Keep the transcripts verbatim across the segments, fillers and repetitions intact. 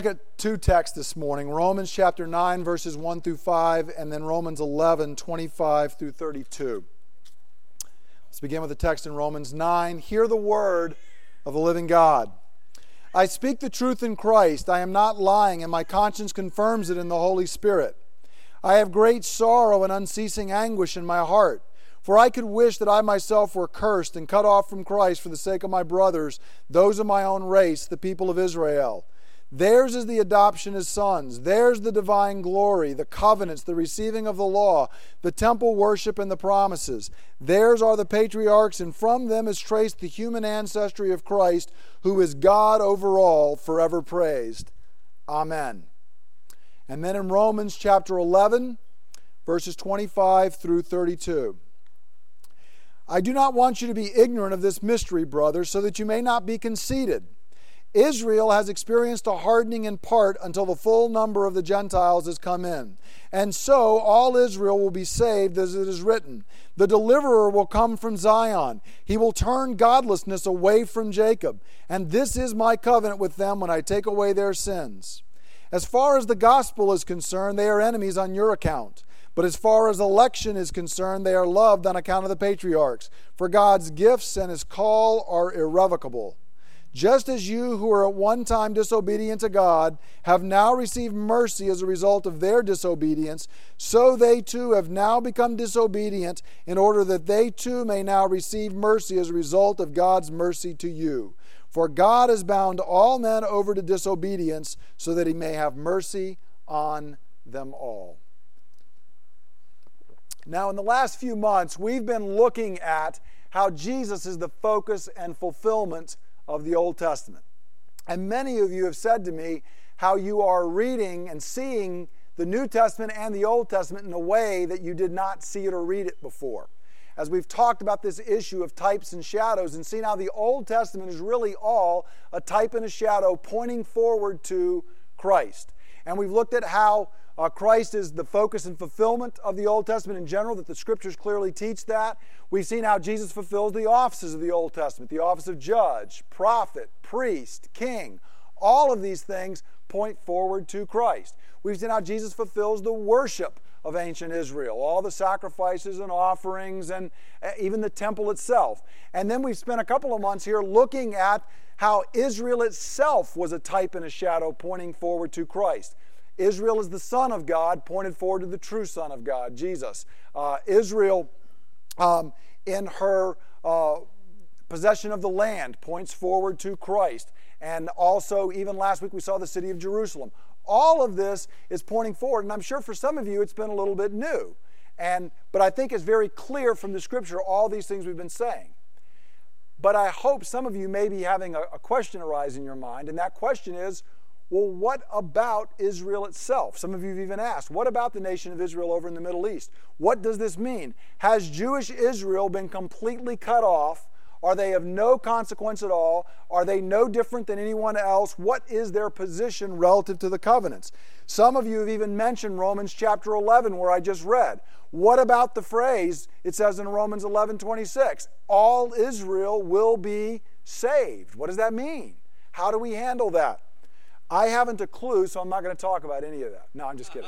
Look at two texts this morning, Romans chapter nine, verses one through five, and then Romans eleven, twenty-five through thirty-two. Let's begin with the text in Romans nine. Hear the word of the living God. I speak the truth in Christ. I am not lying, and my conscience confirms it in the Holy Spirit. I have great sorrow and unceasing anguish in my heart, for I could wish that I myself were cursed and cut off from Christ for the sake of my brothers, those of my own race, the people of Israel. Theirs is the adoption as sons. Theirs the divine glory, the covenants, the receiving of the law, the temple worship, and the promises. Theirs are the patriarchs, and from them is traced the human ancestry of Christ, who is God over all, forever praised. Amen. And then in Romans chapter eleven, verses twenty-five through thirty-two. I do not want you to be ignorant of this mystery, brothers, so that you may not be conceited. Israel has experienced a hardening in part until the full number of the Gentiles has come in. And so all Israel will be saved, as it is written. The deliverer will come from Zion. He will turn godlessness away from Jacob. And this is my covenant with them when I take away their sins. As far as the gospel is concerned, they are enemies on your account. But as far as election is concerned, they are loved on account of the patriarchs. For God's gifts and His call are irrevocable. Just as you who were at one time disobedient to God have now received mercy as a result of their disobedience, so they too have now become disobedient in order that they too may now receive mercy as a result of God's mercy to you. For God has bound all men over to disobedience so that He may have mercy on them all. Now, in the last few months, we've been looking at how Jesus is the focus and fulfillment of the Old Testament. And many of you have said to me how you are reading and seeing the New Testament and the Old Testament in a way that you did not see it or read it before. As we've talked about this issue of types and shadows and seen how the Old Testament is really all a type and a shadow pointing forward to Christ. And we've looked at how Uh, Christ is the focus and fulfillment of the Old Testament in general, that the Scriptures clearly teach that. We've seen how Jesus fulfills the offices of the Old Testament, the office of judge, prophet, priest, king. All of these things point forward to Christ. We've seen how Jesus fulfills the worship of ancient Israel, all the sacrifices and offerings and even the temple itself. And then we've spent a couple of months here looking at how Israel itself was a type and a shadow pointing forward to Christ. Israel is the Son of God, pointed forward to the true Son of God, Jesus. Uh, Israel, um, in her uh, possession of the land, points forward to Christ. And also, even last week, we saw the city of Jerusalem. All of this is pointing forward, and I'm sure for some of you it's been a little bit new. And but I think it's very clear from the Scripture all these things we've been saying. But I hope some of you may be having a, a question arise in your mind, and that question is, well, what about Israel itself? Some of you have even asked, what about the nation of Israel over in the Middle East? What does this mean? Has Jewish Israel been completely cut off? Are they of no consequence at all? Are they no different than anyone else? What is their position relative to the covenants? Some of you have even mentioned Romans chapter eleven, where I just read. What about the phrase, it says in Romans eleven twenty-six, all Israel will be saved? What does that mean? How do we handle that? I haven't a clue, so I'm not going to talk about any of that. No, I'm just kidding.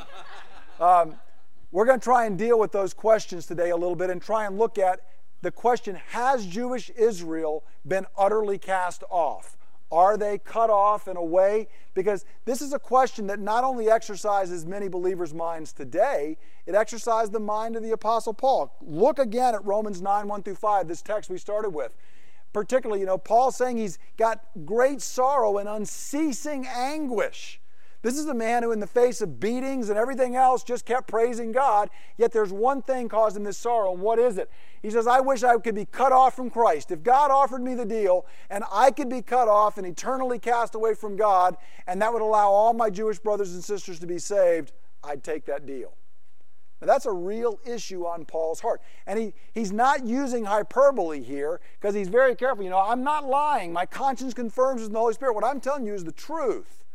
Um, we're going to try and deal with those questions today a little bit and try and look at the question, has Jewish Israel been utterly cast off? Are they cut off in a way? Because this is a question that not only exercises many believers' minds today, it exercised the mind of the Apostle Paul. Look again at Romans nine, one through five, this text we started with. Particularly, you know, Paul's saying he's got great sorrow and unceasing anguish. This is a man who in the face of beatings and everything else just kept praising God, yet there's one thing causing this sorrow, and what is it? He says, I wish I could be cut off from Christ. If God offered me the deal and I could be cut off and eternally cast away from God, and that would allow all my Jewish brothers and sisters to be saved, I'd take that deal. Now, that's a real issue on Paul's heart. And he, he's not using hyperbole here because he's very careful. You know, I'm not lying. My conscience confirms in the Holy Spirit. What I'm telling you is the truth.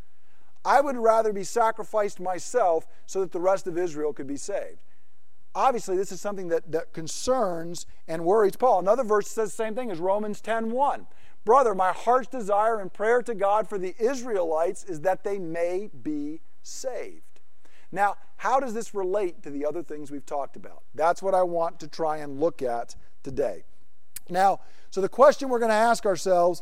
I would rather be sacrificed myself so that the rest of Israel could be saved. Obviously, this is something that, that concerns and worries Paul. Another verse says the same thing as Romans ten one. Brother, my heart's desire and prayer to God for the Israelites is that they may be saved. Now, how does this relate to the other things we've talked about? That's what I want to try and look at today. Now, so the question we're going to ask ourselves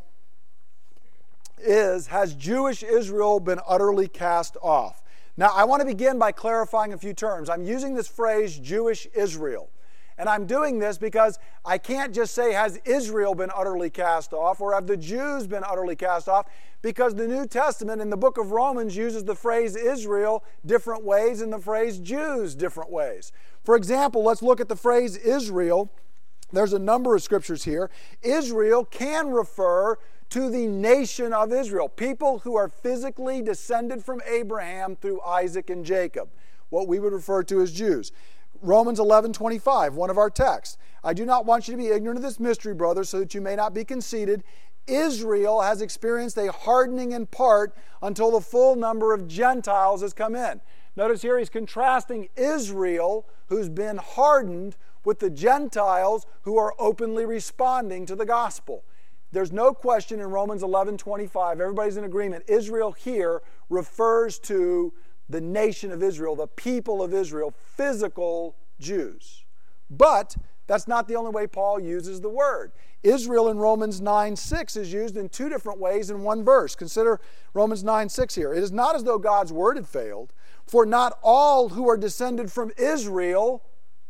is, has Jewish Israel been utterly cast off? Now, I want to begin by clarifying a few terms. I'm using this phrase, Jewish Israel. And I'm doing this because I can't just say, has Israel been utterly cast off, or have the Jews been utterly cast off, because the New Testament in the book of Romans uses the phrase Israel different ways and the phrase Jews different ways. For example, let's look at the phrase Israel. There's a number of scriptures here. Israel can refer to the nation of Israel, people who are physically descended from Abraham through Isaac and Jacob, what we would refer to as Jews. Romans eleven twenty-five, one of our texts. I do not want you to be ignorant of this mystery, brothers, so that you may not be conceited. Israel has experienced a hardening in part until the full number of Gentiles has come in. Notice here he's contrasting Israel, who's been hardened, with the Gentiles who are openly responding to the gospel. There's no question in Romans eleven twenty-five, everybody's in agreement, Israel here refers to the nation of Israel, the people of Israel, physical Jews. But that's not the only way Paul uses the word. Israel in Romans nine six is used in two different ways in one verse. Consider Romans nine six here. It is not as though God's word had failed, for not all who are descended from Israel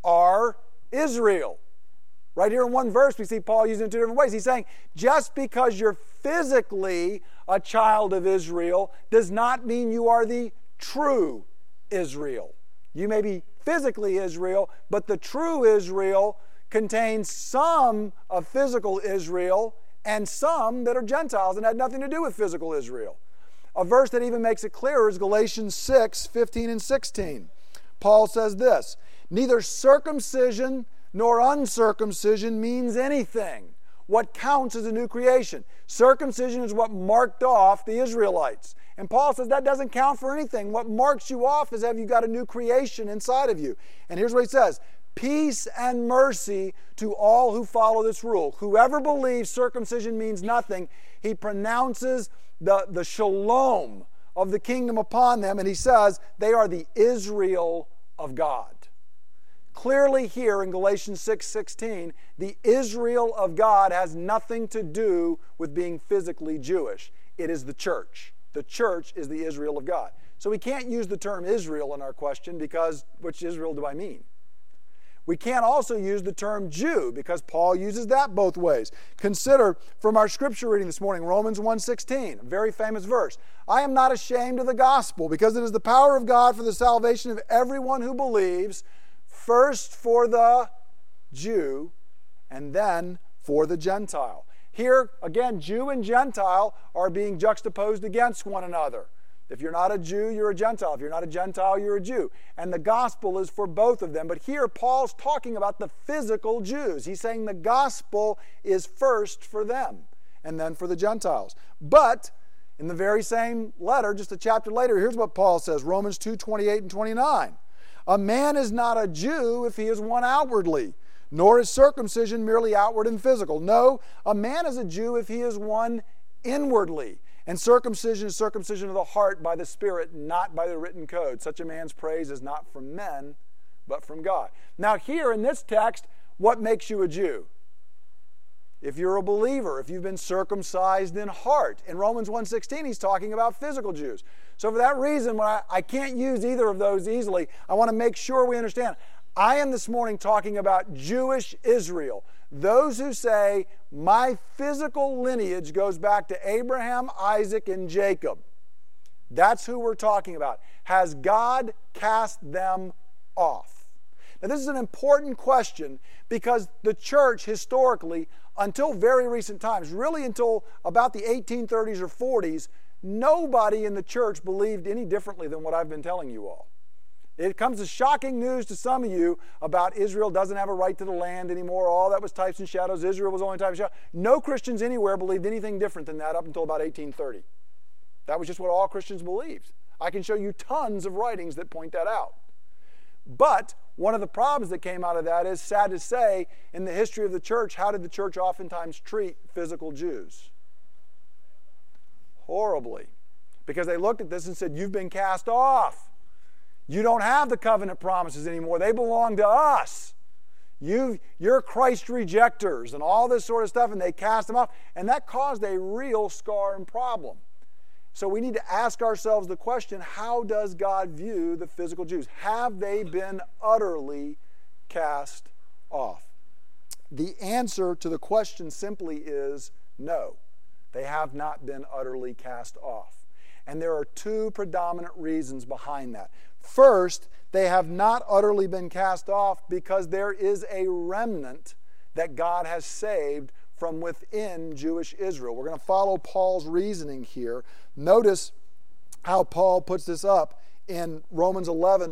are Israel. Right here in one verse, we see Paul using it in two different ways. He's saying, just because you're physically a child of Israel does not mean you are the true Israel. You may be physically Israel, but the true Israel contains some of physical Israel and some that are Gentiles and had nothing to do with physical Israel. A verse that even makes it clearer is Galatians six fifteen and sixteen. Paul says this, neither circumcision nor uncircumcision means anything. What counts is a new creation. Circumcision is what marked off the Israelites. And Paul says that doesn't count for anything. What marks you off is have you got a new creation inside of you. And here's what he says, peace and mercy to all who follow this rule. Whoever believes circumcision means nothing, he pronounces the, the shalom of the kingdom upon them, and he says they are the Israel of God. Clearly here in Galatians six sixteen, the Israel of God has nothing to do with being physically Jewish. It is the church. The church is the Israel of God. So we can't use the term Israel in our question because which Israel do I mean? We can't also use the term Jew because Paul uses that both ways. Consider from our scripture reading this morning, Romans one sixteen, a very famous verse. I am not ashamed of the gospel because it is the power of God for the salvation of everyone who believes, first for the Jew and then for the Gentile. Here, again, Jew and Gentile are being juxtaposed against one another. If you're not a Jew, you're a Gentile. If you're not a Gentile, you're a Jew. And the gospel is for both of them. But here, Paul's talking about the physical Jews. He's saying the gospel is first for them and then for the Gentiles. But in the very same letter, just a chapter later, here's what Paul says, Romans two twenty-eight and twenty-nine. A man is not a Jew if he is one outwardly, nor is circumcision merely outward and physical. No, a man is a Jew if he is one inwardly. And circumcision is circumcision of the heart by the Spirit, not by the written code. Such a man's praise is not from men, but from God. Now here in this text, what makes you a Jew? If you're a believer, if you've been circumcised in heart. In Romans one sixteen, he's talking about physical Jews. So for that reason, when I, I can't use either of those easily, I want to make sure we understand. I am this morning talking about Jewish Israel. Those who say, my physical lineage goes back to Abraham, Isaac, and Jacob. That's who we're talking about. Has God cast them off? Now this is an important question because the church historically, until very recent times, really until about the eighteen thirties or forties, nobody in the church believed any differently than what I've been telling you all. It comes as shocking news to some of you about Israel doesn't have a right to the land anymore. All that was types and shadows. Israel was only types and shadows. No Christians anywhere believed anything different than that up until about eighteen thirty. That was just what all Christians believed. I can show you tons of writings that point that out. But one of the problems that came out of that is, sad to say, in the history of the church, how did the church oftentimes treat physical Jews? horribly. Because they looked at this and said, you've been cast off. You don't have the covenant promises anymore. They belong to us. You, you're Christ rejectors and all this sort of stuff, and they cast them off. And that caused a real scar and problem. So we need to ask ourselves the question, how does God view the physical Jews? Have they been utterly cast off? The answer to the question simply is no. They have not been utterly cast off. And there are two predominant reasons behind that. First, they have not utterly been cast off because there is a remnant that God has saved from within Jewish Israel. We're going to follow Paul's reasoning here. Notice how Paul puts this up in Romans eleven,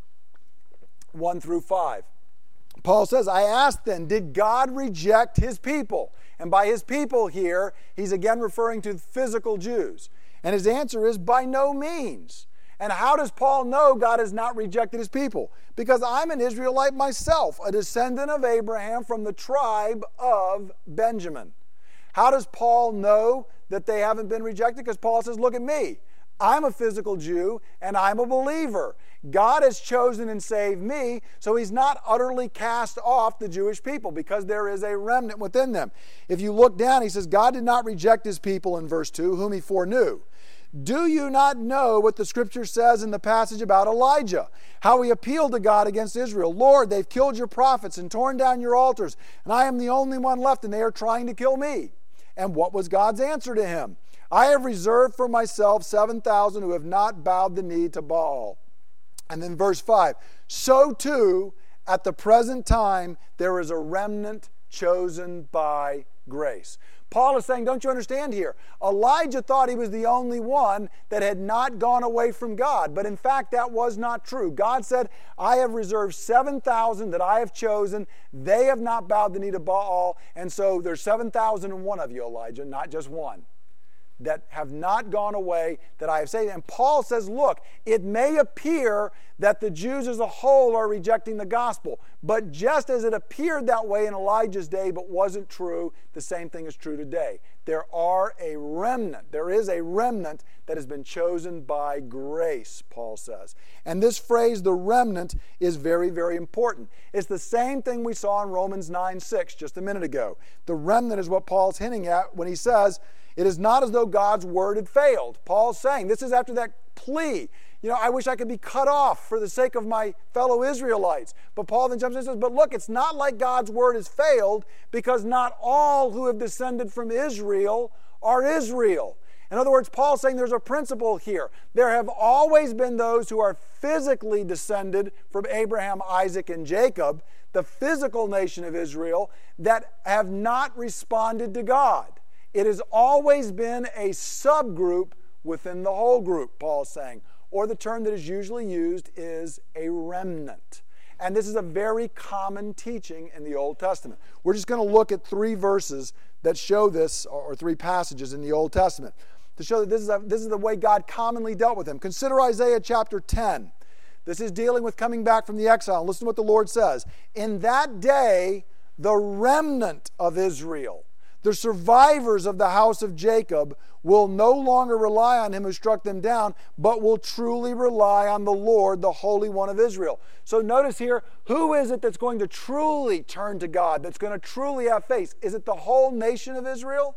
one through five. Paul says, I asked then, did God reject his people? And by his people here, he's again referring to physical Jews. And his answer is, by no means. And how does Paul know God has not rejected his people? Because I'm an Israelite myself, a descendant of Abraham from the tribe of Benjamin. How does Paul know that they haven't been rejected? Because Paul says, look at me. I'm a physical Jew, and I'm a believer. God has chosen and saved me, so he's not utterly cast off the Jewish people because there is a remnant within them. If you look down, he says, God did not reject his people in verse two, whom he foreknew. Do you not know what the scripture says in the passage about Elijah? How he appealed to God against Israel. Lord, they've killed your prophets and torn down your altars, and I am the only one left, and they are trying to kill me. And what was God's answer to him? I have reserved for myself seven thousand who have not bowed the knee to Baal. And then verse five, so too, at the present time, there is a remnant chosen by grace. Paul is saying, don't you understand here? Elijah thought he was the only one that had not gone away from God. But in fact, that was not true. God said, I have reserved seven thousand that I have chosen. They have not bowed the knee to Baal. And so there's seven thousand and one of you, Elijah, not just one, that have not gone away that I have saved. And Paul says, look, it may appear that the Jews as a whole are rejecting the gospel, but just as it appeared that way in Elijah's day but wasn't true, the same thing is true today. There are a remnant. There is a remnant that has been chosen by grace, Paul says. And this phrase, the remnant, is very, very important. It's the same thing we saw in Romans nine six just a minute ago. The remnant is what Paul's hinting at when he says, it is not as though God's word had failed. Paul's saying, this is after that plea. You know, I wish I could be cut off for the sake of my fellow Israelites. But Paul then jumps in and says, but look, it's not like God's word has failed because not all who have descended from Israel are Israel. In other words, Paul's saying there's a principle here. There have always been those who are physically descended from Abraham, Isaac, and Jacob, the physical nation of Israel, that have not responded to God. It has always been a subgroup within the whole group, Paul's saying. Or the term that is usually used is a remnant. And this is a very common teaching in the Old Testament. We're just going to look at three verses that show this, or three passages in the Old Testament, to show that this is, a, this is the way God commonly dealt with them. Consider Isaiah chapter ten. This is dealing with coming back from the exile. Listen to what the Lord says. In that day, the remnant of Israel, the survivors of the house of Jacob, will no longer rely on him who struck them down, but will truly rely on the Lord, the Holy One of Israel. So notice here, who is it that's going to truly turn to God, that's going to truly have faith? Is it the whole nation of Israel?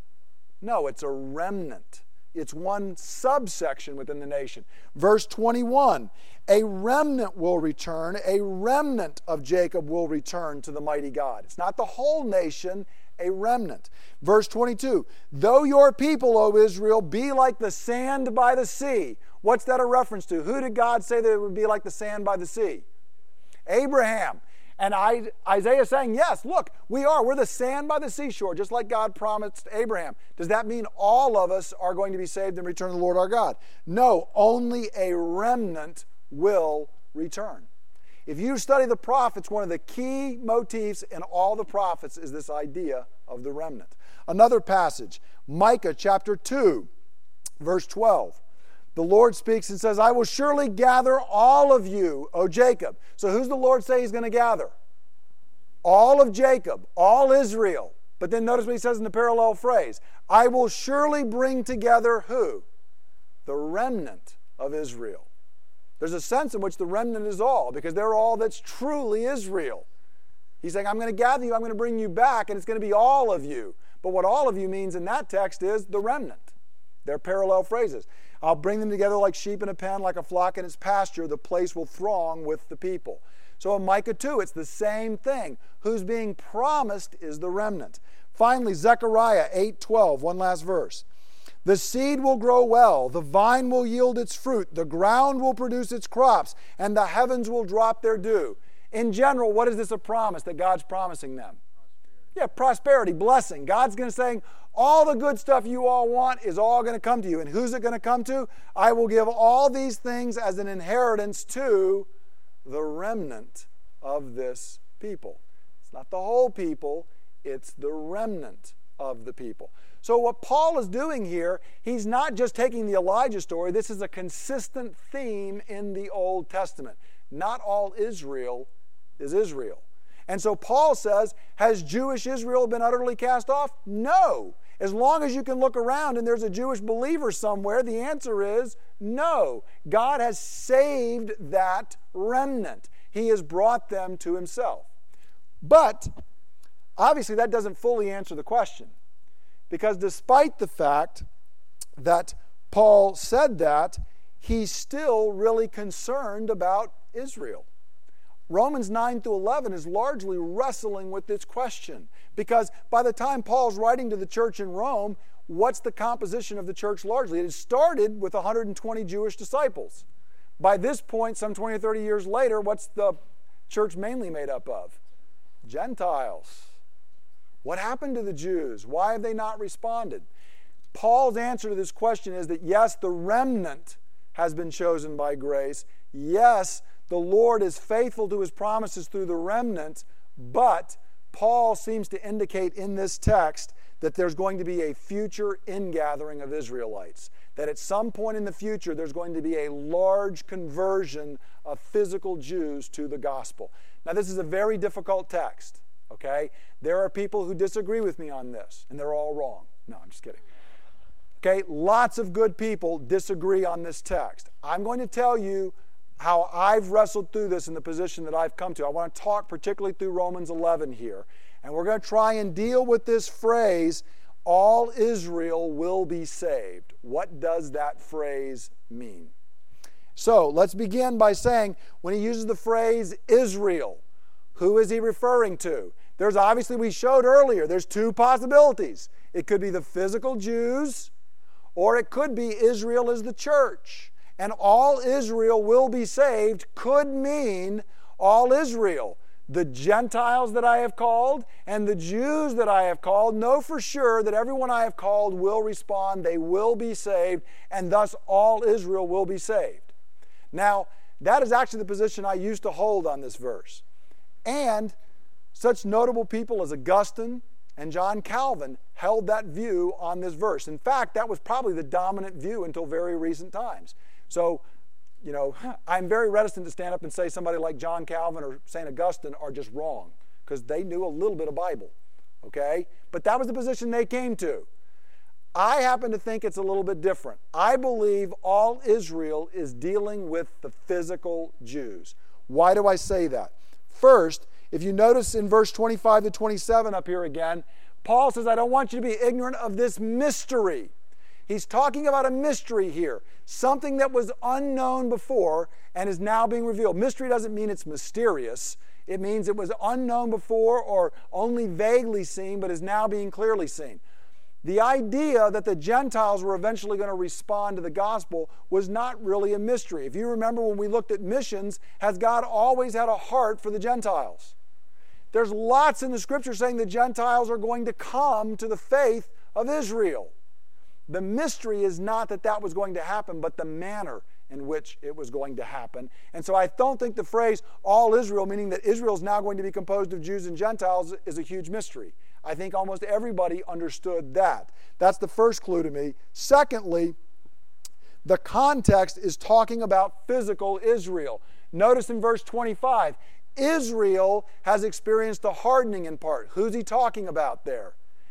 No, it's a remnant. It's one subsection within the nation. Verse twenty-one, a remnant will return, a remnant of Jacob will return to the mighty God. It's not the whole nation, a remnant. Verse twenty-two, though your people, O Israel, be like the sand by the sea. What's that a reference to? Who did God say that it would be like the sand by the sea? Abraham. And I, Isaiah is saying, yes, look, we are. We're the sand by the seashore, just like God promised Abraham. Does that mean all of us are going to be saved and return to the Lord our God? No, only a remnant will return. If you study the prophets, one of the key motifs in all the prophets is this idea of the remnant. Another passage, Micah chapter two, verse twelve. The Lord speaks and says, I will surely gather all of you, O Jacob. So who's the Lord say he's going to gather? All of Jacob, all Israel. But then notice what he says in the parallel phrase. I will surely bring together who? The remnant of Israel. There's a sense in which the remnant is all, because they're all that's truly Israel. He's saying, I'm going to gather you, I'm going to bring you back, and it's going to be all of you. But what all of you means in that text is the remnant. They're parallel phrases. I'll bring them together like sheep in a pen, like a flock in its pasture. The place will throng with the people. So in Micah two, it's the same thing. Who's being promised is the remnant. Finally, Zechariah eight twelve, one last verse. The seed will grow well, the vine will yield its fruit, the ground will produce its crops, and the heavens will drop their dew. In general, what is this a promise that God's promising them? Prosperity. Yeah, prosperity, blessing. God's going to say, all the good stuff you all want is all going to come to you. And who's it going to come to? I will give all these things as an inheritance to the remnant of this people. It's not the whole people, it's the remnant of the people. So what Paul is doing here, he's not just taking the Elijah story. This is a consistent theme in the Old Testament. Not all Israel is Israel. And so Paul says, has Jewish Israel been utterly cast off? No. As long as you can look around and there's a Jewish believer somewhere, the answer is no. God has saved that remnant. He has brought them to himself. But obviously that doesn't fully answer the question. Because despite the fact that Paul said that, he's still really concerned about Israel. Romans nine through eleven is largely wrestling with this question. Because by the time Paul's writing to the church in Rome, what's the composition of the church largely? It started with one hundred twenty Jewish disciples. By this point, some twenty or thirty years later, what's the church mainly made up of? Gentiles. What happened to the Jews? Why have they not responded? Paul's answer to this question is that yes, the remnant has been chosen by grace. Yes, the Lord is faithful to his promises through the remnant, but Paul seems to indicate in this text that there's going to be a future ingathering of Israelites. That at some point in the future there's going to be a large conversion of physical Jews to the gospel. Now this is a very difficult text, okay? There are people who disagree with me on this, and they're all wrong. No, I'm just kidding. Okay, lots of good people disagree on this text. I'm going to tell you how I've wrestled through this in the position that I've come to. I want to talk particularly through Romans eleven here. And we're going to try and deal with this phrase, all Israel will be saved. What does that phrase mean? So let's begin by saying, when he uses the phrase Israel, who is he referring to? There's obviously, we showed earlier, there's two possibilities. It could be the physical Jews, or it could be Israel as the church. And all Israel will be saved could mean all Israel. The Gentiles that I have called and the Jews that I have called know for sure that everyone I have called will respond, they will be saved, and thus all Israel will be saved. Now, that is actually the position I used to hold on this verse. And such notable people as Augustine and John Calvin held that view on this verse. In fact, that was probably the dominant view until very recent times. So, you know, I'm very reticent to stand up and say somebody like John Calvin or Saint Augustine are just wrong, because they knew a little bit of Bible, okay? But that was the position they came to. I happen to think it's a little bit different. I believe all Israel is dealing with the physical Jews. Why do I say that? First, if you notice in verse twenty-five to twenty-seven up here again, Paul says, I don't want you to be ignorant of this mystery. He's talking about a mystery here, something that was unknown before and is now being revealed. Mystery doesn't mean it's mysterious. It means it was unknown before or only vaguely seen, but is now being clearly seen. The idea that the Gentiles were eventually going to respond to the gospel was not really a mystery. If you remember when we looked at missions, has God always had a heart for the Gentiles? There's lots in the scripture saying the Gentiles are going to come to the faith of Israel. The mystery is not that that was going to happen, but the manner in which it was going to happen. And so I don't think the phrase all Israel, meaning that Israel is now going to be composed of Jews and Gentiles, is a huge mystery. I think almost everybody understood that. That's the first clue to me. Secondly, the context is talking about physical Israel. Notice in verse twenty-five, Israel has experienced a hardening in part. Who's he talking about there?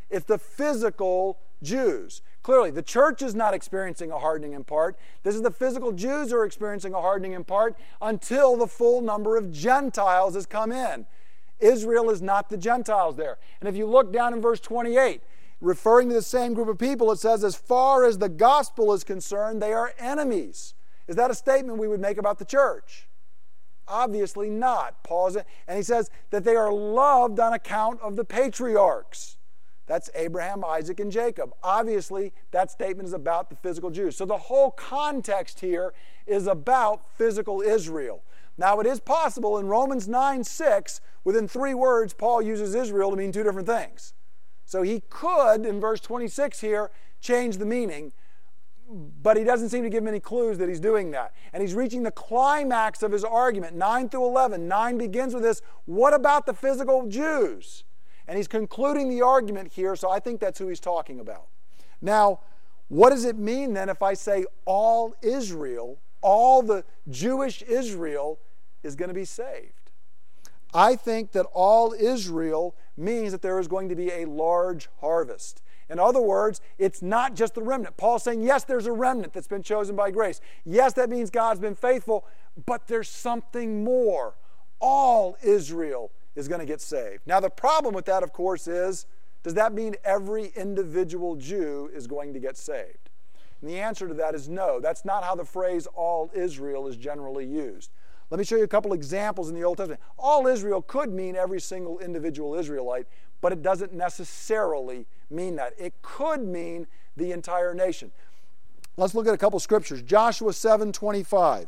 It's the physical Jews. Clearly, the church is not experiencing a hardening in part. This is the physical Jews who are experiencing a hardening in part until the full number of Gentiles has come in. Israel is not the Gentiles there. And if you look down in verse twenty-eight, referring to the same group of people, it says, as far as the gospel is concerned, they are enemies. Is that a statement we would make about the church? Obviously not. Paul, and he says that they are loved on account of the patriarchs. That's Abraham, Isaac, and Jacob. Obviously, that statement is about the physical Jews. So the whole context here is about physical Israel. Now, it is possible in Romans nine six, within three words, Paul uses Israel to mean two different things. So he could, in verse twenty-six here, change the meaning, but he doesn't seem to give many clues that he's doing that. And he's reaching the climax of his argument, nine through eleven. nine begins with this, what about the physical Jews? And he's concluding the argument here, so I think that's who he's talking about. Now, what does it mean then if I say all Israel, all the Jewish Israel is going to be saved? I think that all Israel means that there is going to be a large harvest. In other words, it's not just the remnant. Paul's saying, yes, there's a remnant that's been chosen by grace. Yes, that means God's been faithful, but there's something more. All Israel is going to get saved. Now, the problem with that, of course, is, does that mean every individual Jew is going to get saved? And the answer to that is no. That's not how the phrase all Israel is generally used. Let me show you a couple examples in the Old Testament. All Israel could mean every single individual Israelite, but it doesn't necessarily mean that. It could mean the entire nation. Let's look at a couple scriptures. Joshua seven twenty-five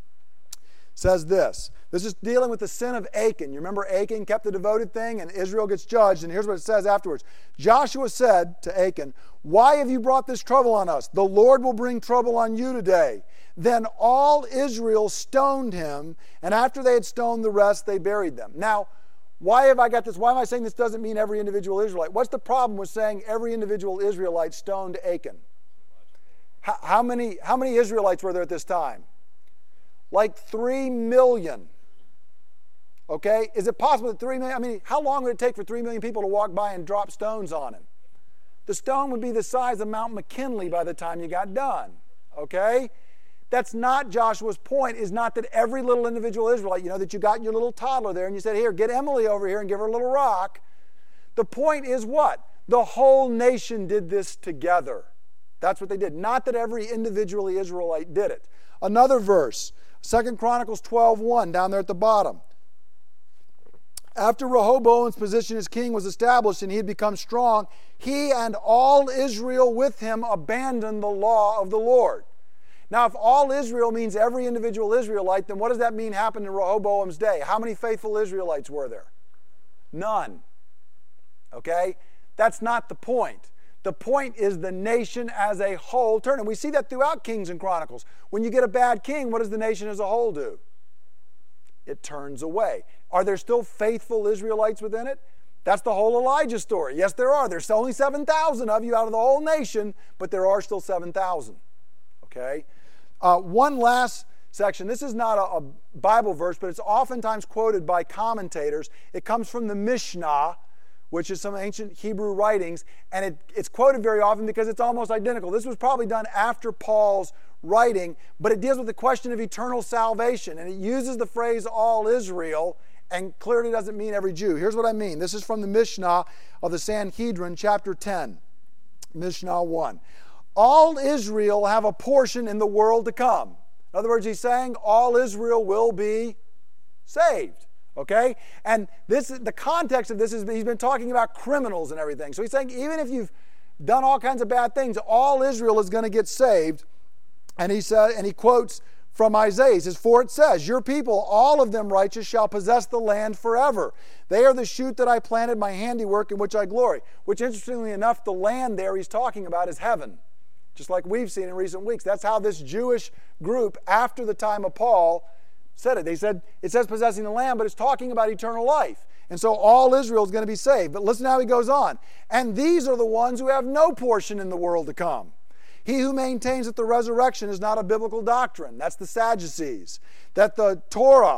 says this. This is dealing with the sin of Achan. You remember Achan kept the devoted thing and Israel gets judged, and here's what it says afterwards. Joshua said to Achan, why have you brought this trouble on us? The Lord will bring trouble on you today. Then all Israel stoned him, and after they had stoned the rest, they buried them. Now, why have I got this? Why am I saying this doesn't mean every individual Israelite? What's the problem with saying every individual Israelite stoned Achan? How, how many, how many Israelites were there at this time? Like three million. Okay? Is it possible that three million, I mean, how long would it take for three million people to walk by and drop stones on him? The stone would be the size of Mount McKinley by the time you got done. Okay? That's not Joshua's point, is not that every little individual Israelite, you know, that you got your little toddler there and you said, here, get Emily over here and give her a little rock. The point is what? The whole nation did this together. That's what they did. Not that every individually Israelite did it. Another verse, Second Chronicles twelve one, down there at the bottom. After Rehoboam's position as king was established and he had become strong, he and all Israel with him abandoned the law of the Lord. Now, if all Israel means every individual Israelite, then what does that mean happened in Rehoboam's day? How many faithful Israelites were there? None. Okay? That's not the point. The point is the nation as a whole turned. And we see that throughout Kings and Chronicles. When you get a bad king, what does the nation as a whole do? It turns away. Are there still faithful Israelites within it? That's the whole Elijah story. Yes, there are. There's only seven thousand of you out of the whole nation, but there are still seven thousand. Okay? Uh, one last section. This is not a, a Bible verse, but it's oftentimes quoted by commentators. It comes from the Mishnah, which is some ancient Hebrew writings, and it, it's quoted very often because it's almost identical. This was probably done after Paul's writing, but it deals with the question of eternal salvation, and it uses the phrase all Israel, and clearly doesn't mean every Jew. Here's what I mean. This is from the Mishnah of the Sanhedrin, chapter ten, Mishnah one. All Israel have a portion in the world to come. In other words, he's saying all Israel will be saved. Okay? And this, the context of this is he's been talking about criminals and everything. So he's saying even if you've done all kinds of bad things, all Israel is going to get saved. And he said, and he quotes from Isaiah. He says, for it says, your people, all of them righteous, shall possess the land forever. They are the shoot that I planted, my handiwork in which I glory. Which, interestingly enough, the land there he's talking about is heaven. Just like we've seen in recent weeks. That's how this Jewish group, after the time of Paul, said it. They said, it says possessing the land, but it's talking about eternal life. And so all Israel is going to be saved. But listen how he goes on. And these are the ones who have no portion in the world to come. He who maintains that the resurrection is not a biblical doctrine. That's the Sadducees. That the Torah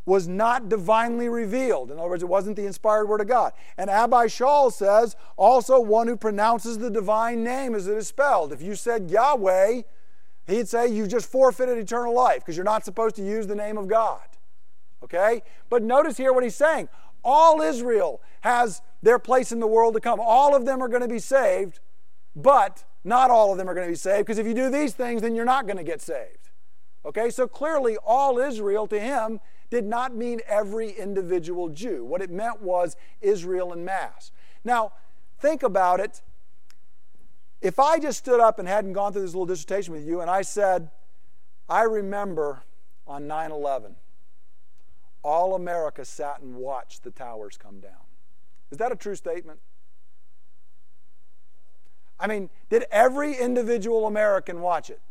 was not divinely revealed. In other words, it wasn't the inspired word of God. And Abbai Shaul says, also one who pronounces the divine name as it is spelled. If you said Yahweh, he'd say you just forfeited eternal life because you're not supposed to use the name of God. Okay? But notice here what he's saying. All Israel has their place in the world to come. All of them are going to be saved, but not all of them are going to be saved, because if you do these things, then you're not going to get saved. Okay? So clearly, all Israel to him did not mean every individual Jew. What it meant was Israel en masse. Now, think about it. If I just stood up and hadn't gone through this little dissertation with you, and I said, I remember on nine eleven, all America sat and watched the towers come down. Is that a true statement? I mean, did every individual American watch it?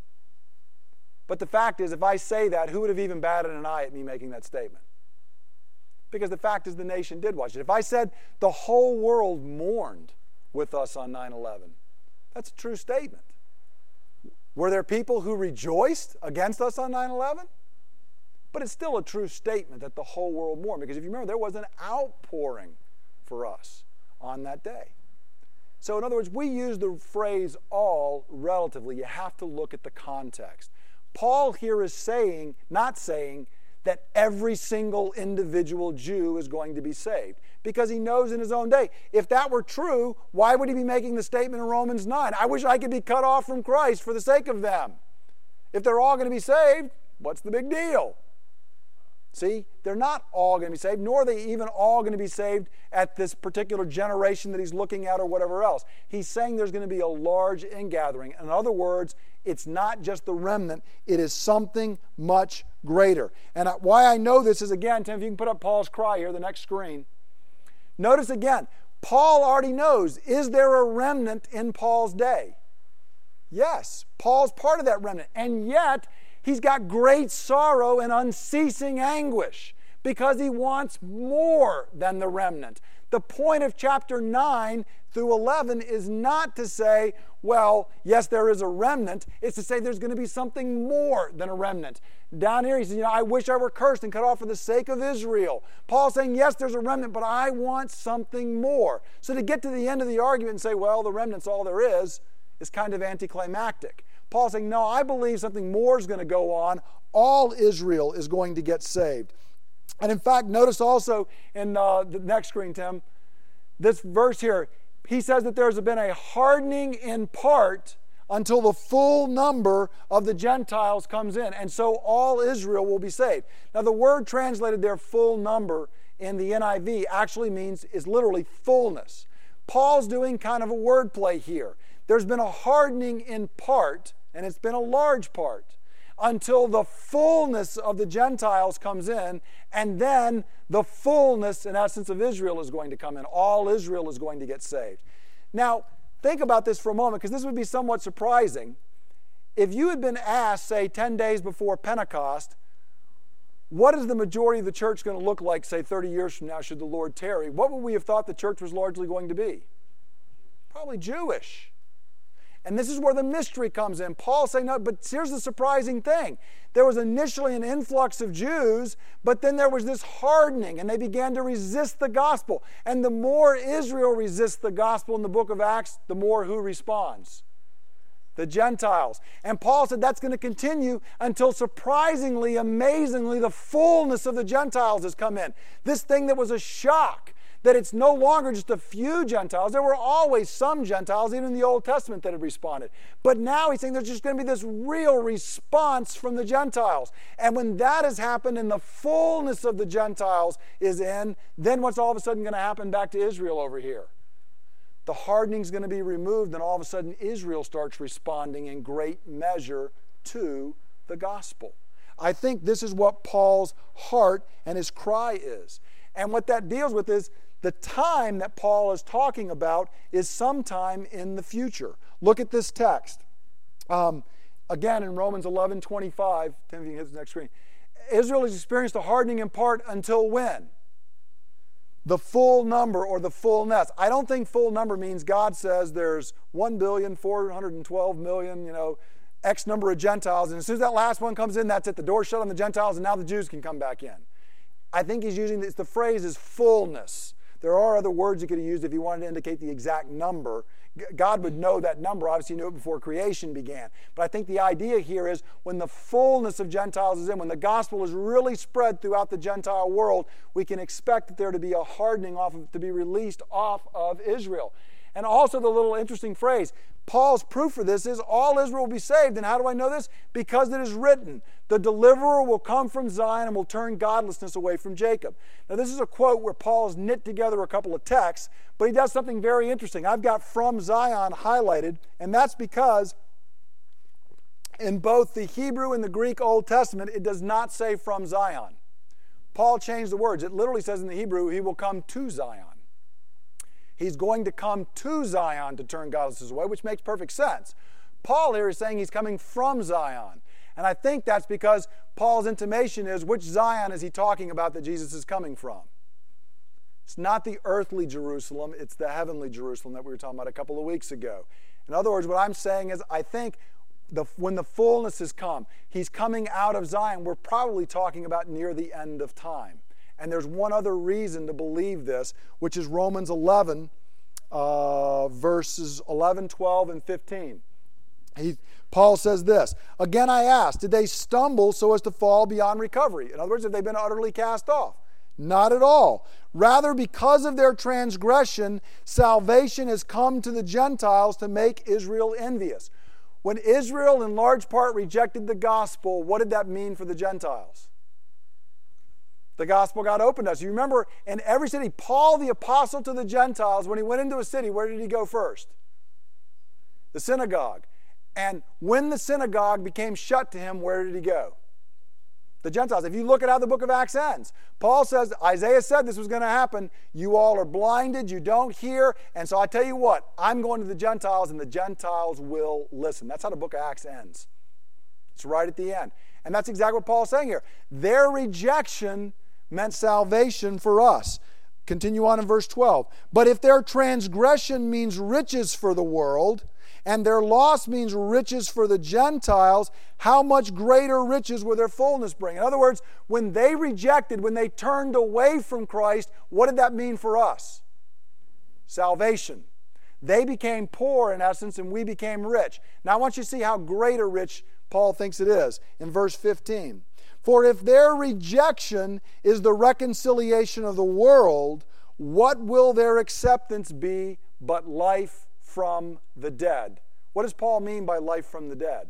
But the fact is, if I say that, who would have even batted an eye at me making that statement? Because the fact is, the nation did watch it. If I said the whole world mourned with us on nine eleven, that's a true statement. Were there people who rejoiced against us on nine eleven? But it's still a true statement that the whole world mourned, because if you remember, there was an outpouring for us on that day. So in other words, we use the phrase all relatively. You have to look at the context. Paul here is saying, not saying, that every single individual Jew is going to be saved, because he knows in his own day, if that were true, why would he be making the statement in Romans nine? I wish I could be cut off from Christ for the sake of them. If they're all going to be saved, what's the big deal? See, they're not all going to be saved, nor are they even all going to be saved at this particular generation that he's looking at or whatever else. He's saying there's going to be a large ingathering. In other words, it's not just the remnant, it is something much greater. And why I know this is, again, Tim, if you can put up Paul's cry here, the next screen. Notice again, Paul already knows, is there a remnant in Paul's day? Yes, Paul's part of that remnant. And yet, he's got great sorrow and unceasing anguish because he wants more than the remnant. The point of chapter nine through eleven is not to say, well, yes, there is a remnant. It's to say there's going to be something more than a remnant. Down here he says, you know, I wish I were cursed and cut off for the sake of Israel. Paul's saying, yes, there's a remnant, but I want something more. So to get to the end of the argument and say, well, the remnant's all there is, is kind of anticlimactic. Paul's saying, no, I believe something more is going to go on. All Israel is going to get saved. And in fact, notice also in uh, the next screen, Tim, this verse here, he says that there's been a hardening in part until the full number of the Gentiles comes in. And so all Israel will be saved. Now the word translated there, full number, in the N I V actually means, is literally fullness. Paul's doing kind of a wordplay here. There's been a hardening in part, and it's been a large part, until the fullness of the Gentiles comes in, and then the fullness, in essence, of Israel is going to come in. All Israel is going to get saved. Now, think about this for a moment, because this would be somewhat surprising. If you had been asked, say, ten days before Pentecost, what is the majority of the church going to look like, say, thirty years from now, should the Lord tarry? What would we have thought the church was largely going to be? Probably Jewish. And this is where the mystery comes in. Paul's saying, no, but here's the surprising thing. There was initially an influx of Jews, but then there was this hardening, and they began to resist the gospel. And the more Israel resists the gospel in the book of Acts, the more who responds? The Gentiles. And Paul said that's going to continue until, surprisingly, amazingly, the fullness of the Gentiles has come in. This thing that was a shock, that it's no longer just a few Gentiles. There were always some Gentiles, even in the Old Testament, that had responded. But now he's saying there's just going to be this real response from the Gentiles. And when that has happened and the fullness of the Gentiles is in, then what's all of a sudden going to happen back to Israel over here? The hardening's going to be removed, and all of a sudden Israel starts responding in great measure to the gospel. I think this is what Paul's heart and his cry is. And what that deals with is the time that Paul is talking about is sometime in the future. Look at this text. Um, again, in Romans eleven twenty-five, Tim, if you can hit the next screen. Israel has experienced a hardening in part until when? The full number or the fullness. I don't think full number means God says there's one billion four hundred twelve million, you know, X number of Gentiles, and as soon as that last one comes in, that's it. The door shut on the Gentiles, and now the Jews can come back in. I think he's using this, the phrase is fullness. There are other words he could have used if he wanted to indicate the exact number. God would know that number. Obviously, he knew it before creation began. But I think the idea here is when the fullness of Gentiles is in, when the gospel is really spread throughout the Gentile world, we can expect that there to be a hardening off of, to be released off of Israel. And also the little interesting phrase, Paul's proof for this is all Israel will be saved. And how do I know this? Because it is written, the deliverer will come from Zion and will turn godlessness away from Jacob. Now this is a quote where Paul has knit together a couple of texts, but he does something very interesting. I've got from Zion highlighted, and that's because in both the Hebrew and the Greek Old Testament, it does not say from Zion. Paul changed the words. It literally says in the Hebrew, he will come to Zion. He's going to come to Zion to turn godlessness away, which makes perfect sense. Paul here is saying he's coming from Zion. And I think that's because Paul's intimation is, which Zion is he talking about that Jesus is coming from? It's not the earthly Jerusalem, it's the heavenly Jerusalem that we were talking about a couple of weeks ago. In other words, what I'm saying is I think the, when the fullness has come, he's coming out of Zion. We're probably talking about near the end of time. And there's one other reason to believe this, which is Romans eleven, uh, verses eleven, twelve, and fifteen. He, Paul says this, again I ask, did they stumble so as to fall beyond recovery? In other words, have they been utterly cast off? Not at all. Rather, because of their transgression, salvation has come to the Gentiles to make Israel envious. When Israel in large part rejected the gospel, what did that mean for the Gentiles? The gospel got opened to us. You remember, in every city, Paul the apostle to the Gentiles, when he went into a city, where did he go first? The synagogue. And when the synagogue became shut to him, where did he go? The Gentiles. If you look at how the book of Acts ends, Paul says, Isaiah said this was going to happen. You all are blinded, you don't hear, and so I tell you what, I'm going to the Gentiles, and the Gentiles will listen. That's how the book of Acts ends. It's right at the end. And that's exactly what Paul's saying here. Their rejection meant salvation for us. Continue on in verse twelve. But if their transgression means riches for the world, and their loss means riches for the Gentiles, how much greater riches will their fullness bring? In other words, when they rejected, when they turned away from Christ, what did that mean for us? Salvation. They became poor in essence, and we became rich. Now I want you to see how great a rich Paul thinks it is in verse fifteen. For if their rejection is the reconciliation of the world, what will their acceptance be but life from the dead? What does Paul mean by life from the dead?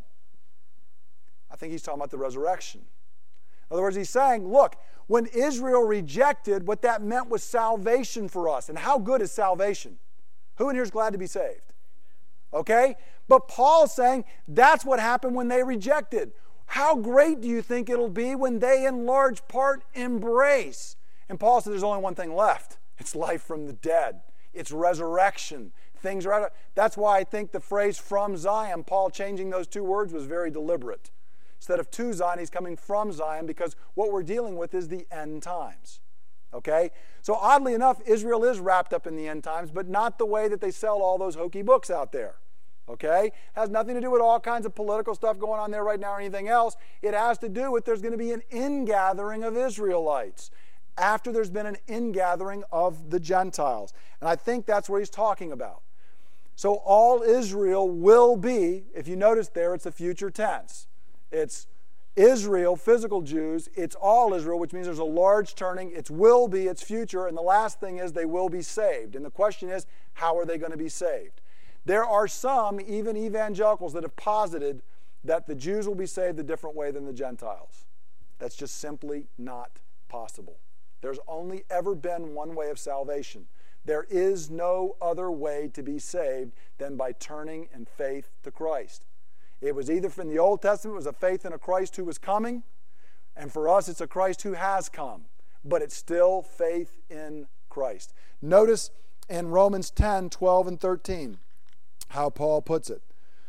I think he's talking about the resurrection. In other words, he's saying, look, when Israel rejected, what that meant was salvation for us. And how good is salvation? Who in here is glad to be saved? Okay? But Paul's saying that's what happened when they rejected. How great do you think it'll be when they in large part embrace? And Paul said there's only one thing left. It's life from the dead. It's resurrection. Things are out. That's why I think the phrase from Zion, Paul changing those two words was very deliberate. Instead of to Zion, he's coming from Zion because what we're dealing with is the end times. Okay? So oddly enough, Israel is wrapped up in the end times, but not the way that they sell all those hokey books out there. Okay? Has nothing to do with all kinds of political stuff going on there right now or anything else. It has to do with there's going to be an ingathering of Israelites after there's been an ingathering of the Gentiles. And I think that's what he's talking about. So all Israel will be, if you notice there, it's a future tense. It's Israel, physical Jews. It's all Israel, which means there's a large turning. It's will be, it's future. And the last thing is they will be saved. And the question is, how are they going to be saved? There are some, even evangelicals, that have posited that the Jews will be saved a different way than the Gentiles. That's just simply not possible. There's only ever been one way of salvation. There is no other way to be saved than by turning in faith to Christ. It was either from the Old Testament, it was a faith in a Christ who was coming, and for us it's a Christ who has come, but it's still faith in Christ. Notice in Romans ten, twelve, and thirteen how Paul puts it.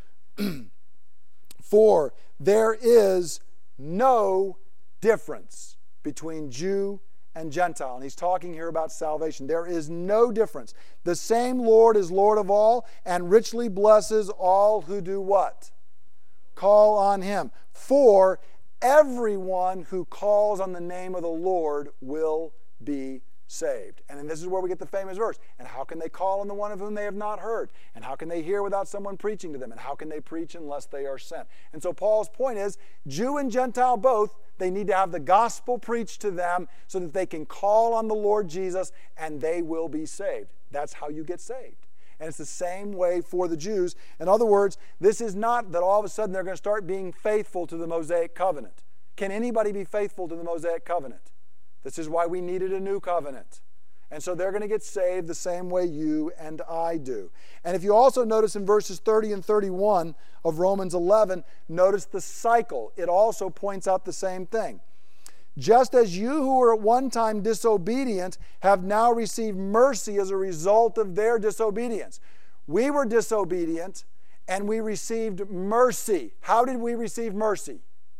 For there is no difference between Jew and Gentile. And he's talking here about salvation. There is no difference. The same Lord is Lord of all and richly blesses all who do what? Call on him. For everyone who calls on the name of the Lord will be saved. And then this is where we get the famous verse. And how can they call on the one of whom they have not heard? And how can they hear without someone preaching to them? And how can they preach unless they are sent? And so Paul's point is, Jew and Gentile both, they need to have the gospel preached to them so that they can call on the Lord Jesus and they will be saved. That's how you get saved. And it's the same way for the Jews. In other words, this is not that all of a sudden they're going to start being faithful to the Mosaic covenant. Can anybody be faithful to the Mosaic covenant? This is why we needed a new covenant. And so they're going to get saved the same way you and I do. And if you also notice in verses thirty and thirty-one of Romans eleven, notice the cycle. It also points out the same thing. Just as you who were at one time disobedient have now received mercy as a result of their disobedience. We were disobedient and we received mercy. How did we receive mercy?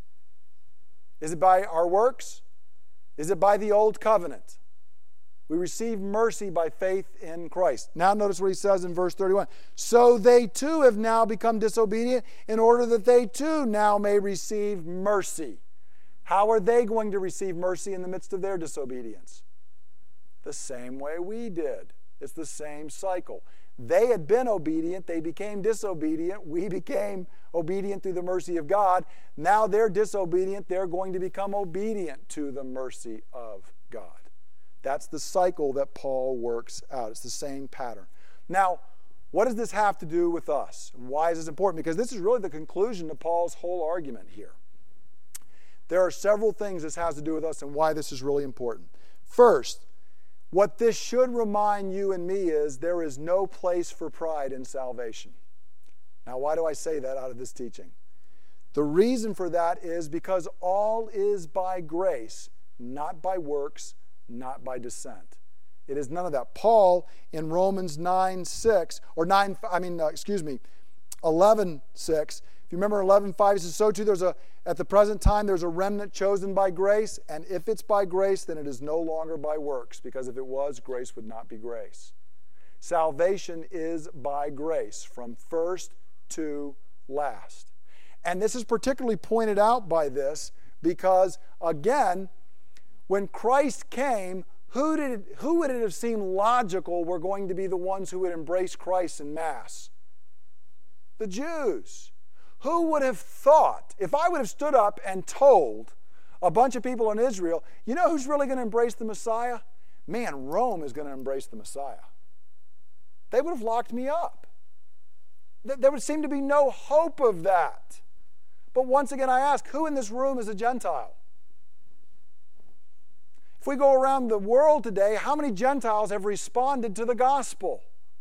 Is it by our works? Is it by the old covenant? We receive mercy by faith in Christ. Now notice what he says in verse thirty-one. So they too have now become disobedient in order that they too now may receive mercy. How are they going to receive mercy in the midst of their disobedience? The same way we did. It's the same cycle. They had been obedient. They became disobedient. We became obedient through the mercy of God. Now they're disobedient. They're going to become obedient to the mercy of God. That's the cycle that Paul works out. It's the same pattern. Now, what does this have to do with us? And why is this important? Because this is really the conclusion to Paul's whole argument here. There are several things this has to do with us and why this is really important. First, what this should remind you and me is there is no place for pride in salvation. Now, why do I say that out of this teaching? The reason for that is because all is by grace, not by works, not by descent. It is none of that. Paul in Romans nine six, or nine, I mean, uh, excuse me, eleven six. If you remember eleven five, he says, so too there's a, at the present time there's a remnant chosen by grace, and if it's by grace, then it is no longer by works, because if it was, grace would not be grace. Salvation is by grace, from first to last. And this is particularly pointed out by this, because again, when Christ came, who did it, who would it have seemed logical were going to be the ones who would embrace Christ in mass? The Jews. Who would have thought, if I would have stood up and told a bunch of people in Israel, you know who's really going to embrace the Messiah? Man, Rome is going to embrace the Messiah. They would have locked me up. There would seem to be no hope of that. But once again, I ask, who in this room is a Gentile? If we go around the world today, how many Gentiles have responded to the gospel?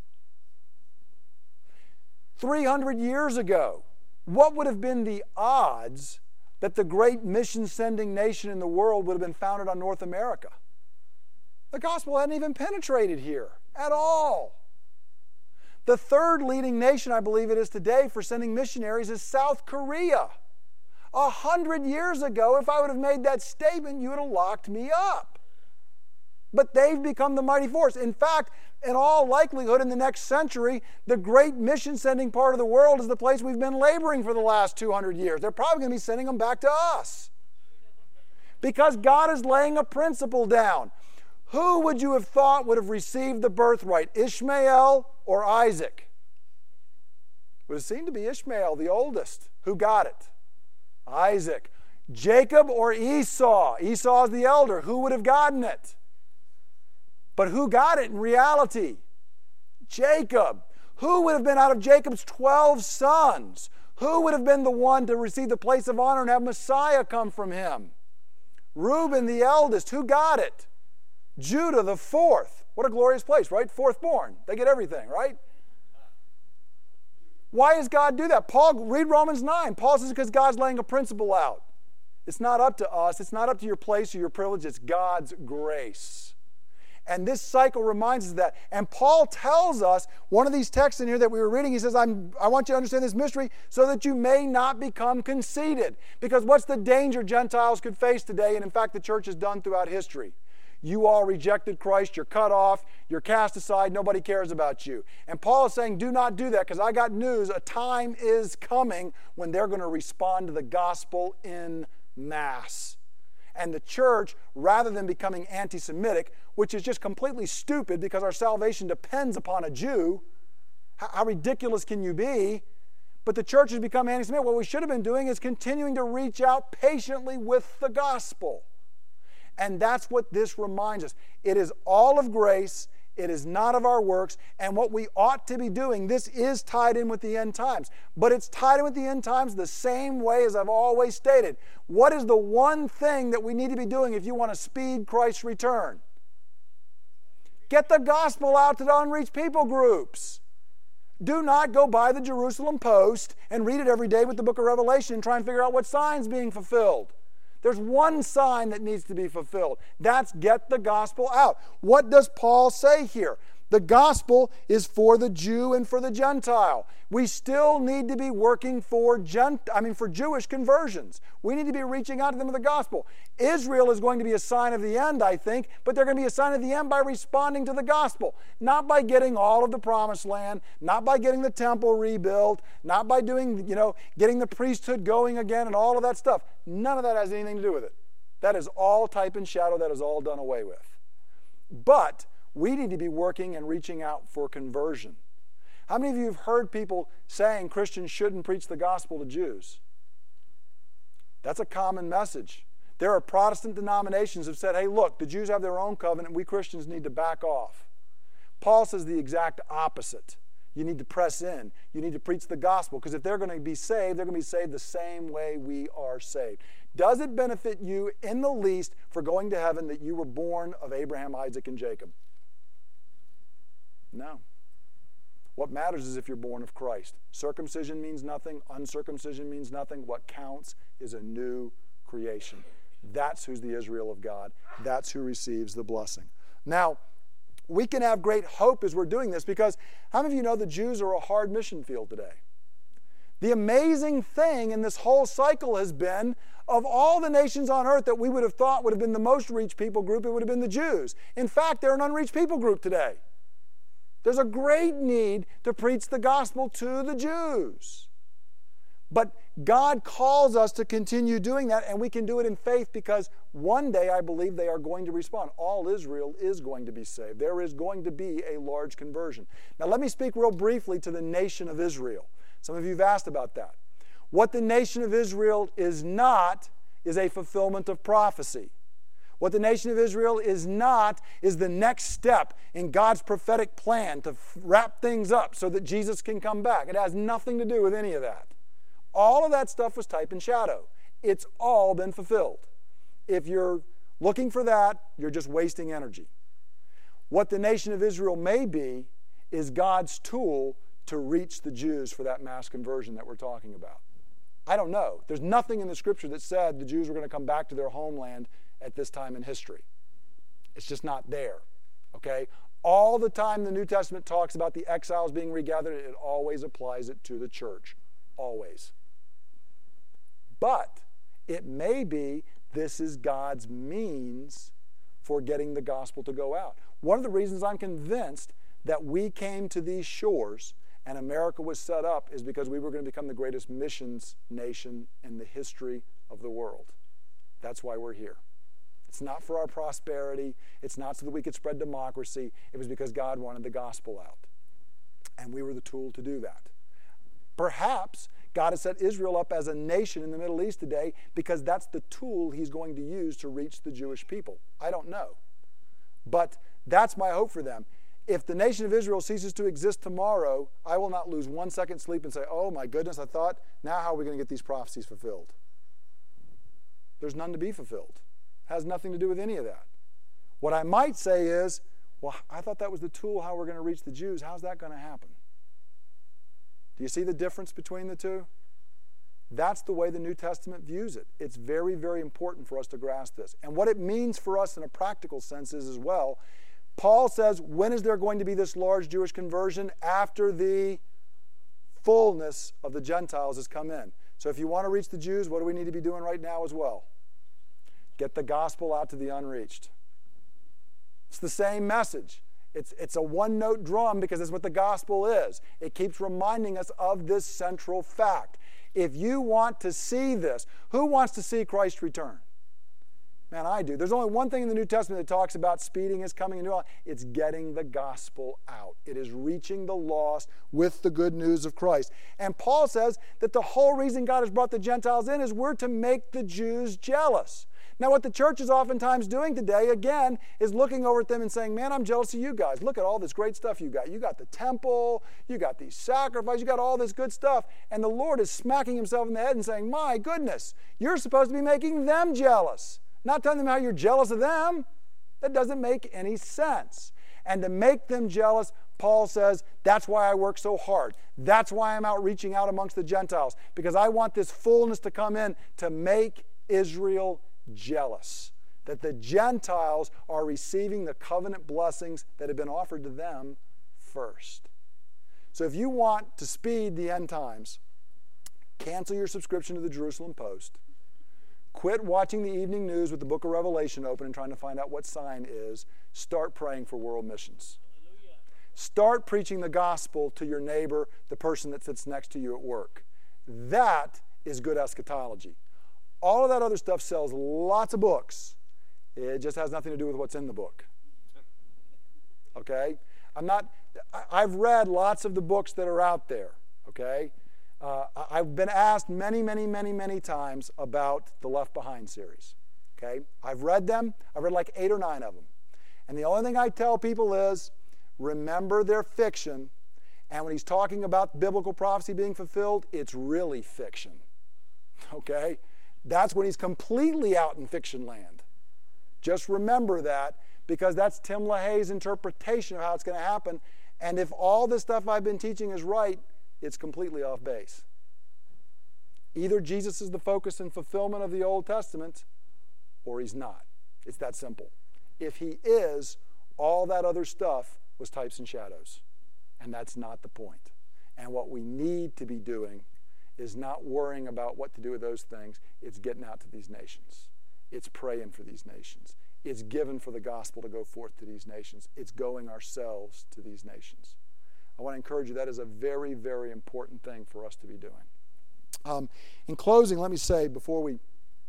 three hundred years ago, what would have been the odds that the great mission-sending nation in the world would have been founded on North America? The gospel hadn't even penetrated here at all. The third leading nation, I believe it is today, for sending missionaries is South Korea. A hundred years ago, if I would have made that statement, you would have locked me up. But they've become the mighty force. In fact, in all likelihood, in the next century, the great mission-sending part of the world is the place we've been laboring for the last two hundred years. They're probably going to be sending them back to us. Because God is laying a principle down. Who would you have thought would have received the birthright, Ishmael or Isaac? It would have seemed to be Ishmael, the oldest. Who got it? Isaac. Jacob or Esau? Esau is the elder. Who would have gotten it? But who got it in reality? Jacob. Who would have been out of Jacob's twelve sons? Who would have been the one to receive the place of honor and have Messiah come from him? Reuben, the eldest. Who got it? Judah, the fourth. What a glorious place, right? Fourth born. They get everything, right? Why does God do that? Paul, read Romans nine. Paul says because God's laying a principle out. It's not up to us. It's not up to your place or your privilege. It's God's grace. And this cycle reminds us of that. And Paul tells us, one of these texts in here that we were reading, he says, I'm, I want you to understand this mystery so that you may not become conceited. Because what's the danger Gentiles could face today, and in fact the church has done throughout history? You all rejected Christ, you're cut off, you're cast aside, nobody cares about you. And Paul is saying, do not do that, because I got news, a time is coming when they're going to respond to the gospel in mass. And the church, rather than becoming anti-Semitic, which is just completely stupid because our salvation depends upon a Jew, how, how ridiculous can you be? But the church has become anti-Semitic. What we should have been doing is continuing to reach out patiently with the gospel. And that's what this reminds us. It is all of grace. It is not of our works. And what we ought to be doing, this is tied in with the end times. But it's tied in with the end times the same way as I've always stated. What is the one thing that we need to be doing if you want to speed Christ's return? Get the gospel out to the unreached people groups. Do not go by the Jerusalem Post and read it every day with the book of Revelation and try and figure out what sign's being fulfilled. There's one sign that needs to be fulfilled. That's get the gospel out. What does Paul say here? The gospel is for the Jew and for the Gentile. We still need to be working for Gent- I mean for Jewish conversions. We need to be reaching out to them with the gospel. Israel is going to be a sign of the end, I think, but they're going to be a sign of the end by responding to the gospel. Not by getting all of the promised land, not by getting the temple rebuilt, not by doing, you know, getting the priesthood going again and all of that stuff. None of that has anything to do with it. That is all type and shadow. That is all done away with. But we need to be working and reaching out for conversion. How many of you have heard people saying Christians shouldn't preach the gospel to Jews? That's a common message. There are Protestant denominations that have said, hey, look, the Jews have their own covenant. We Christians need to back off. Paul says the exact opposite. You need to press in. You need to preach the gospel, because if they're going to be saved, they're going to be saved the same way we are saved. Does it benefit you in the least for going to heaven that you were born of Abraham, Isaac, and Jacob? No. What matters is if you're born of Christ. Circumcision means nothing. Uncircumcision means nothing. What counts is a new creation. That's who's the Israel of God. That's who receives the blessing. Now, we can have great hope as we're doing this, because how many of you know the Jews are a hard mission field today? The amazing thing in this whole cycle has been, of all the nations on earth that we would have thought would have been the most reached people group, it would have been the Jews. In fact, they're an unreached people group today. There's a great need to preach the gospel to the Jews. But God calls us to continue doing that, and we can do it in faith, because one day I believe they are going to respond. All Israel is going to be saved. There is going to be a large conversion. Now let me speak real briefly to the nation of Israel. Some of you have asked about that. What the nation of Israel is not is a fulfillment of prophecy. What the nation of Israel is not is the next step in God's prophetic plan to wrap things up so that Jesus can come back. It has nothing to do with any of that. All of that stuff was type and shadow. It's all been fulfilled. If you're looking for that, you're just wasting energy. What the nation of Israel may be is God's tool to reach the Jews for that mass conversion that we're talking about. I don't know. There's nothing in the Scripture that said the Jews were going to come back to their homeland at this time in history. It's just not there. Okay? All the time the New Testament talks about the exiles being regathered, it always applies it to the church. Always. But it may be this is God's means for getting the gospel to go out. One of the reasons I'm convinced that we came to these shores and America was set up is because we were going to become the greatest missions nation in the history of the world. That's why we're here. It's not for our prosperity. It's not so that we could spread democracy. It was because God wanted the gospel out. And we were the tool to do that. Perhaps God has set Israel up as a nation in the Middle East today because that's the tool He's going to use to reach the Jewish people. I don't know. But that's my hope for them. If the nation of Israel ceases to exist tomorrow, I will not lose one second sleep and say, oh my goodness, I thought, now how are we going to get these prophecies fulfilled? There's none to be fulfilled. It has nothing to do with any of that. What I might say is, well, I thought that was the tool how we're going to reach the Jews. How's that going to happen? Do you see the difference between the two? That's the way the New Testament views it. It's very, very important for us to grasp this. And what it means for us in a practical sense is as well, Paul says, when is there going to be this large Jewish conversion? After the fullness of the Gentiles has come in. So if you want to reach the Jews, what do we need to be doing right now as well? Get the gospel out to the unreached. It's the same message. It's, it's a one-note drum because that's what the gospel is. It keeps reminding us of this central fact. If you want to see this, who wants to see Christ return? Man, I do. There's only one thing in the New Testament that talks about speeding his coming into all. It's getting the gospel out. It is reaching the lost with the good news of Christ. And Paul says that the whole reason God has brought the Gentiles in is we're to make the Jews jealous. Now, what the church is oftentimes doing today, again, is looking over at them and saying, man, I'm jealous of you guys. Look at all this great stuff you got. You got the temple. You got these sacrifices. You got all this good stuff. And the Lord is smacking himself in the head and saying, my goodness, you're supposed to be making them jealous. Not telling them how you're jealous of them. That doesn't make any sense. And to make them jealous, Paul says, that's why I work so hard. That's why I'm out reaching out amongst the Gentiles. Because I want this fullness to come in to make Israel jealous. That the Gentiles are receiving the covenant blessings that have been offered to them first. So if you want to speed the end times, cancel your subscription to the Jerusalem Post. Quit watching the evening news with the book of Revelation open and trying to find out what sign is. Start praying for world missions. Hallelujah. Start preaching the gospel to your neighbor, the person that sits next to you at work. That is good eschatology. All of that other stuff sells lots of books. It just has nothing to do with what's in the book. Okay? I'm not, I've read lots of the books that are out there. Okay? Uh, I've been asked many, many, many, many times about the Left Behind series. Okay? I've read them. I've read like eight or nine of them. And the only thing I tell people is, remember their fiction. And when he's talking about biblical prophecy being fulfilled, it's really fiction. Okay? That's when he's completely out in fiction land. Just remember that, because that's Tim LaHaye's interpretation of how it's going to happen. And if all the stuff I've been teaching is right, it's completely off base. Either Jesus is the focus and fulfillment of the Old Testament, or he's not. It's that simple. If he is, all that other stuff was types and shadows. And that's not the point. And what we need to be doing is not worrying about what to do with those things. It's getting out to these nations. It's praying for these nations. It's giving for the gospel to go forth to these nations. It's going ourselves to these nations. I want to encourage you, that is a very, very important thing for us to be doing. Um, in closing, let me say, before we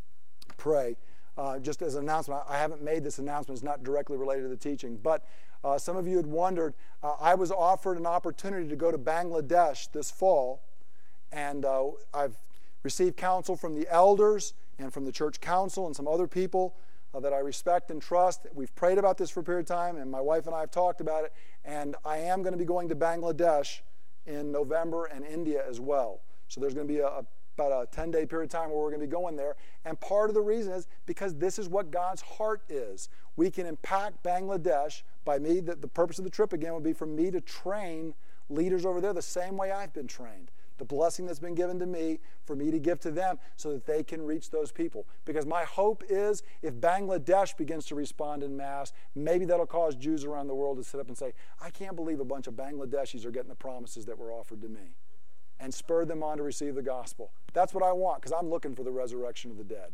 pray, uh, just as an announcement, I haven't made this announcement, it's not directly related to the teaching, but uh, some of you had wondered, uh, I was offered an opportunity to go to Bangladesh this fall, and uh, I've received counsel from the elders and from the church council and some other people Uh, that I respect and trust. We've prayed about this for a period of time, and my wife and I have talked about it, and I am going to be going to Bangladesh in November and India as well. So there's going to be a, a, about a ten-day period of time where we're going to be going there, and part of the reason is because this is what God's heart is. We can impact Bangladesh by me. The, the purpose of the trip, again, would be for me to train leaders over there the same way I've been trained. The blessing that's been given to me, for me to give to them so that they can reach those people. Because my hope is, if Bangladesh begins to respond in mass, maybe that'll cause Jews around the world to sit up and say, I can't believe a bunch of Bangladeshis are getting the promises that were offered to me. And spur them on to receive the gospel. That's what I want, because I'm looking for the resurrection of the dead.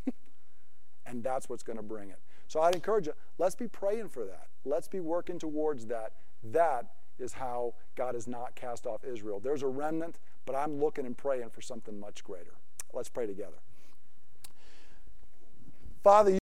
And that's what's going to bring it. So I'd encourage you, let's be praying for that. Let's be working towards that. That is how God has not cast off Israel. There's a remnant, but I'm looking and praying for something much greater. Let's pray together. Father,